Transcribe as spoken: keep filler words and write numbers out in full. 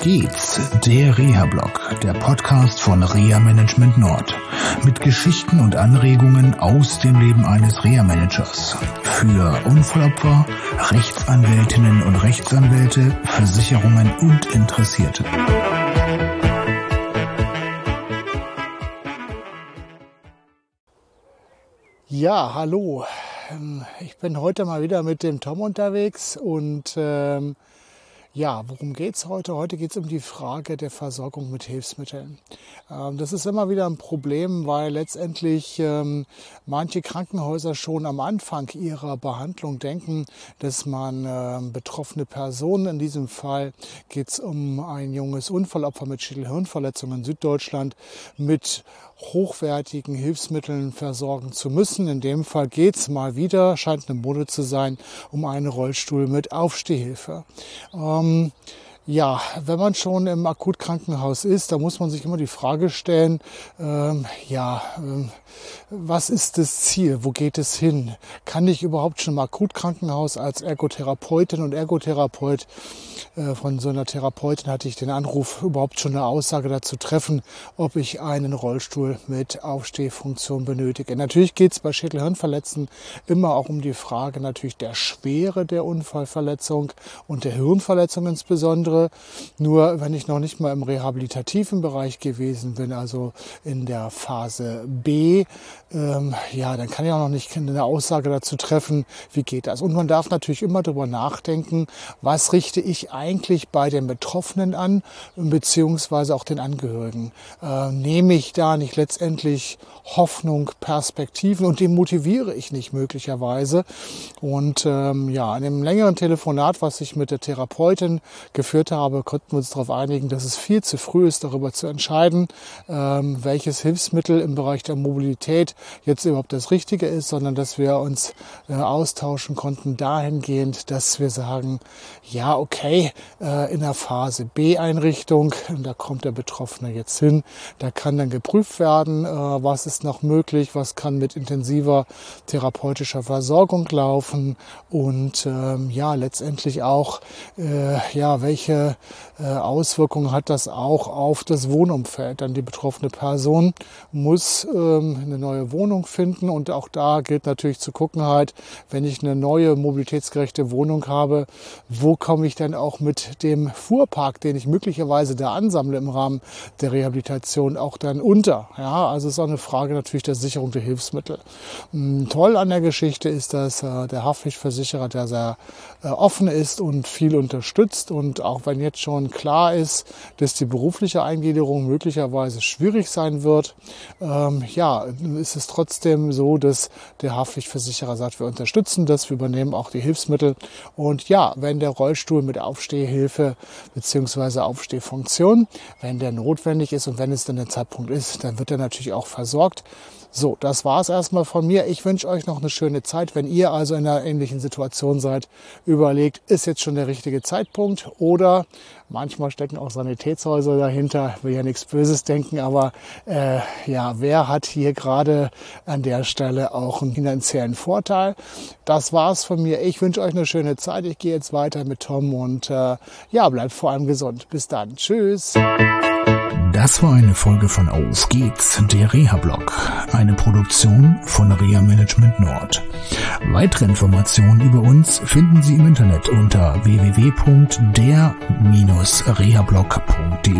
geht's? Der Reha-Blog, der Podcast von Reha Management Nord. Mit Geschichten und Anregungen aus dem Leben eines Reha-Managers. Für Unfallopfer, Rechtsanwältinnen und Rechtsanwälte, Versicherungen und Interessierte. Ja, hallo. Ich bin heute mal wieder mit dem Tom unterwegs und ähm, ja, worum geht's heute? Heute geht's um die Frage der Versorgung mit Hilfsmitteln. Ähm, das ist immer wieder ein Problem, weil letztendlich ähm, manche Krankenhäuser schon am Anfang ihrer Behandlung denken, dass man äh, betroffene Personen, in diesem Fall geht's um ein junges Unfallopfer mit Schädel-Hirnverletzung in Süddeutschland, mit hochwertigen Hilfsmitteln versorgen zu müssen. In dem Fall geht's mal wieder, scheint eine Mode zu sein, um einen Rollstuhl mit Aufstehhilfe. Ähm, ja, wenn man schon im Akutkrankenhaus ist, da muss man sich immer die Frage stellen, ähm, ja, ähm, was ist das Ziel? Wo geht es hin? Kann ich überhaupt schon im Akutkrankenhaus als Ergotherapeutin und Ergotherapeut, äh, von so einer Therapeutin hatte ich den Anruf, überhaupt schon eine Aussage dazu treffen, ob ich einen Rollstuhl mit Aufstehfunktion benötige? Natürlich geht es bei Schädel-Hirnverletzten immer auch um die Frage natürlich der Schwere der Unfallverletzung und der Hirnverletzung insbesondere. Nur wenn ich noch nicht mal im rehabilitativen Bereich gewesen bin, also in der Phase B, ähm, ja, dann kann ich auch noch nicht eine Aussage dazu treffen, wie geht das. Und man darf natürlich immer darüber nachdenken, was richte ich eigentlich bei den Betroffenen an, beziehungsweise auch den Angehörigen. Äh, nehme ich da nicht letztendlich Hoffnung, Perspektiven und demotiviere ich nicht möglicherweise? Und ähm, ja, in einem längeren Telefonat, was ich mit der Therapeutin geführt habe, konnten wir uns darauf einigen, dass es viel zu früh ist, darüber zu entscheiden, ähm, welches Hilfsmittel im Bereich der Mobilität jetzt überhaupt das Richtige ist, sondern dass wir uns äh, austauschen konnten dahingehend, dass wir sagen, ja, okay, äh, in der Phase B-Einrichtung, da kommt der Betroffene jetzt hin, da kann dann geprüft werden, äh, was ist noch möglich, was kann mit intensiver therapeutischer Versorgung laufen und ähm, ja, letztendlich auch, äh, ja, welche äh, Auswirkungen hat das auch auf das Wohnumfeld. Dann die betroffene Person muss ähm, eine neue Wohnung finden und auch da gilt natürlich zu gucken halt, wenn ich eine neue mobilitätsgerechte Wohnung habe, wo komme ich dann auch mit dem Fuhrpark, den ich möglicherweise da ansammle im Rahmen der Rehabilitation, auch dann unter. Ja, also es ist auch eine Frage natürlich der Sicherung der Hilfsmittel. Ähm, toll an der Geschichte ist, dass äh, der Haftpflichtversicherer, der sehr äh, offen ist und viel unterstützt und auch wenn jetzt schon klar ist, dass die berufliche Eingliederung möglicherweise schwierig sein wird, ähm, ja, ist es trotzdem so, dass der Haftpflichtversicherer sagt, wir unterstützen das, wir übernehmen auch die Hilfsmittel und ja, wenn der Rollstuhl mit Aufstehhilfe bzw. Aufstehfunktion, wenn der notwendig ist und wenn es dann der Zeitpunkt ist, dann wird er natürlich auch versorgt. So, das war's erstmal von mir. Ich wünsche euch noch eine schöne Zeit. Wenn ihr also in einer ähnlichen Situation seid, überlegt, ist jetzt schon der richtige Zeitpunkt oder manchmal stecken auch Sanitätshäuser dahinter. Ich will ja nichts Böses denken, aber äh, ja, wer hat hier gerade an der Stelle auch einen finanziellen Vorteil? Das war's von mir. Ich wünsche euch eine schöne Zeit. Ich gehe jetzt weiter mit Tom und äh, ja, bleibt vor allem gesund. Bis dann. Tschüss. Das war eine Folge von Auf geht's, der Reha-Blog, eine Produktion von Reha Management Nord. Weitere Informationen über uns finden Sie im Internet unter w w w punkt der Bindestrich rehablog punkt de.